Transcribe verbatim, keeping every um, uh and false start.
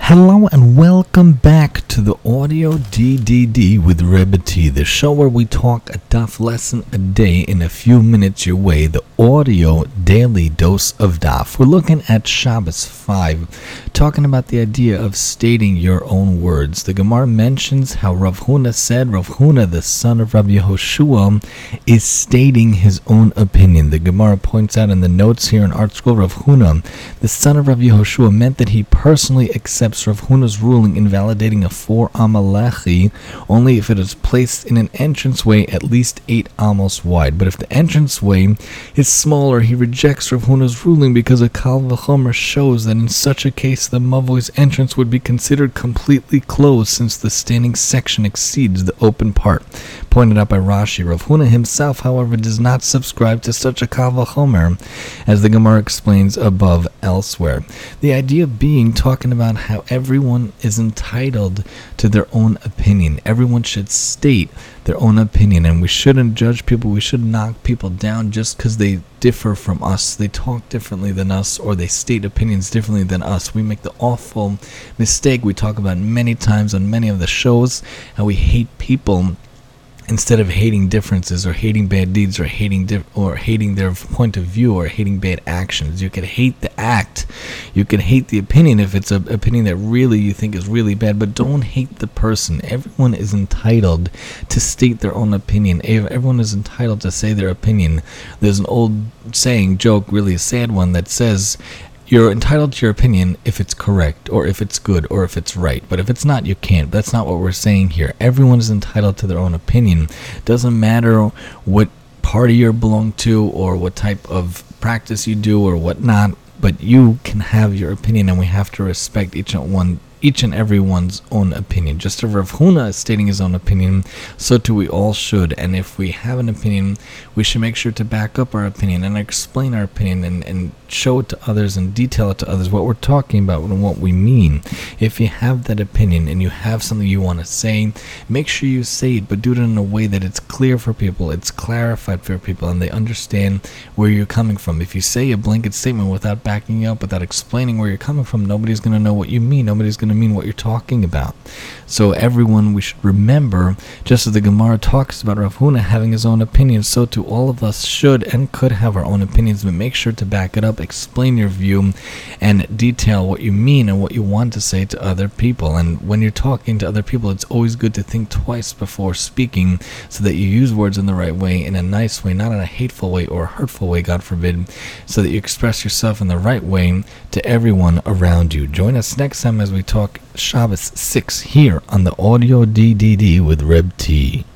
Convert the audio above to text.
Hello and welcome back to the Audio D D D with Rebbe T, the show where we talk a daf lesson a day in a few minutes your way, the audio daily dose of daf. We're looking at Shabbos five, talking about the idea of stating your own words. The Gemara mentions how Rav Huna said Rav Huna, the son of Rabbi Yehoshua, is stating his own opinion. The Gemara points out in the notes here in Art Scroll, Rav Huna, the son of Rabbi Yehoshua, meant that he personally accepts Rav Huna's ruling invalidating a four amalechi only if it is placed in an entranceway at least eight amos wide. But if the entranceway is smaller, he rejects Rav Huna's ruling because a kal v'chomer shows that in such a case the mavoy's entrance would be considered completely closed since the standing section exceeds the open part. Pointed out by Rashi, Rav Huna himself, however, does not subscribe to such a kal v'chomer, as the Gemara explains above elsewhere. The idea being talking about how everyone is entitled to their own opinion. Everyone should state their own opinion, and we shouldn't judge people. We should knock people down just because they differ from us. They talk differently than us, or they state opinions differently than us. We make the awful mistake we talk about many times on many of the shows, how we hate people instead of hating differences or hating bad deeds or hating di- or hating their point of view or hating bad actions. You can hate the act, you can hate the opinion if it's an opinion that really you think is really bad, but don't hate the person. Everyone is entitled to state their own opinion. Everyone is entitled to say their opinion. There's an old saying, joke, really a sad one, that says, you're entitled to your opinion if it's correct, or if it's good, or if it's right. But if it's not, you can't. That's not what we're saying here. Everyone is entitled to their own opinion. Doesn't matter what party you belong to, or what type of practice you do, or whatnot. But you can have your opinion, and we have to respect each and one. Each and everyone's own opinion. Just as Rav Huna is stating his own opinion, so too we all should. And if we have an opinion, we should make sure to back up our opinion and explain our opinion and, and show it to others and detail it to others what we're talking about and what we mean. If you have that opinion and you have something you want to say, make sure you say it, but do it in a way that it's clear for people, it's clarified for people, and they understand where you're coming from. If you say a blanket statement without backing up, without explaining where you're coming from, nobody's going to know what you mean. Nobody's going to mean what you're talking about. So everyone, we should remember, just as the Gemara talks about Rav Huna having his own opinion, so too all of us should and could have our own opinions, but make sure to back it up, explain your view, and detail what you mean and what you want to say to other people. And when you're talking to other people, it's always good to think twice before speaking, so that you use words in the right way, in a nice way, not in a hateful way or a hurtful way, God forbid, so that you express yourself in the right way to everyone around you. Join us next time as we talk Shabbos six here on the Audio D D D with Reb T.